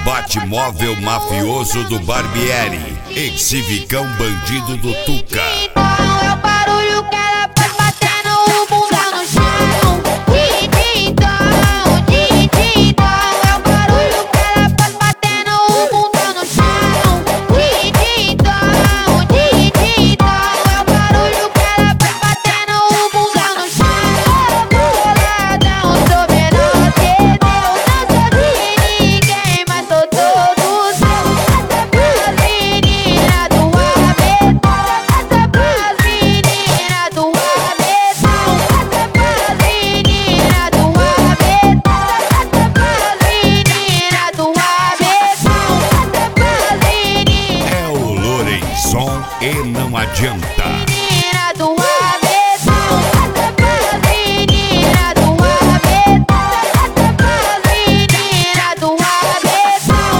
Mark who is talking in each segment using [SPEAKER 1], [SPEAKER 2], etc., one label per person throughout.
[SPEAKER 1] Batmóvel mafioso do Barbieri, Exivicão bandido do Tuca.
[SPEAKER 2] É o barulho que ela faz batendo o bundão no chão. É o barulho que ela faz batendo o bundão no chão. É o barulho que ela faz batendo o bundão no chão. Boladão, sou menor que Deus, não sou de ninguém, mas sou todo seu. Essa pras meninas do Abetão, essa pras meninas do Abetão, essa pras meninas do Abetão, essa pras meninas do Abetão, essa pras meninas.
[SPEAKER 1] É o Lourençon e não adianta.
[SPEAKER 2] Menina do Abetão, essa pras meninas do Abetão, essa pras meninas do Abetão.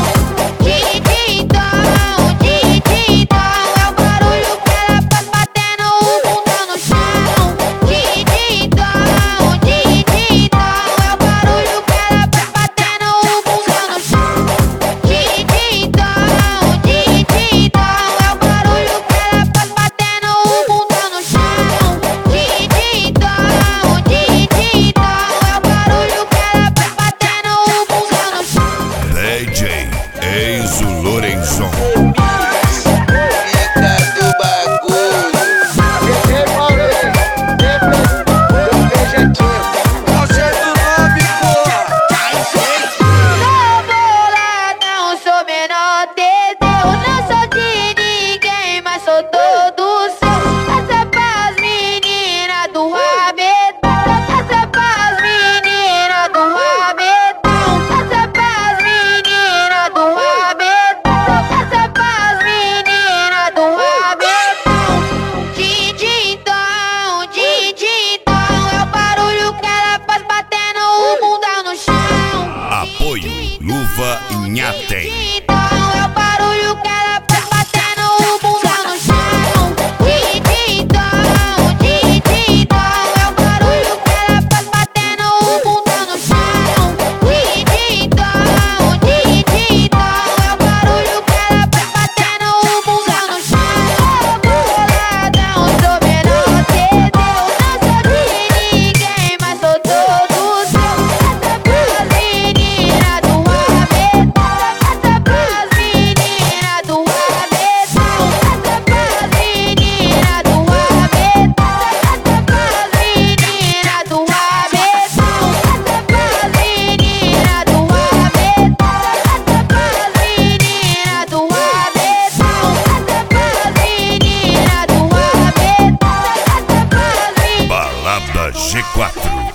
[SPEAKER 2] É o barulho que ela faz batendo o bundão no chão. É o barulho que ela faz batendo o bundão no chão. É o barulho que ela faz batendo o bundão no chão. É o barulho que ela faz batendo o bundão no chão.
[SPEAKER 1] DJ Enzo Lourençon.
[SPEAKER 3] Fica do bagulho.
[SPEAKER 2] Sou boladão, sou menor de Deus, não sou de ninguém, mas sou todo seu. Essa pras meninas do Abetão, essa pras meninas do Abetão, essa pras meninas do Abetão, essa pras meninas do Abetão. É o barulho que ela faz batendo o bundão no chão.
[SPEAKER 1] Apoio Luva Inhatem.
[SPEAKER 2] É o barulho que ela faz batendo o bundão no chão. É o barulho que ela faz batendo o bundão no chão. É o barulho que ela faz batendo o bundão no chão. Boladão, sou menor que Deus, não sou de ninguém, mas sou todo seu. Essa pras meninas do Abetão, essa pras meninas do Abetão, essa pras meninas do Abetão, essa pras meninas do Abetão, essa pras meninas do Abetão, essa pras meninas do Abetão, essa pras meninas do Abetão, essa pras meninas.
[SPEAKER 1] Balada G4.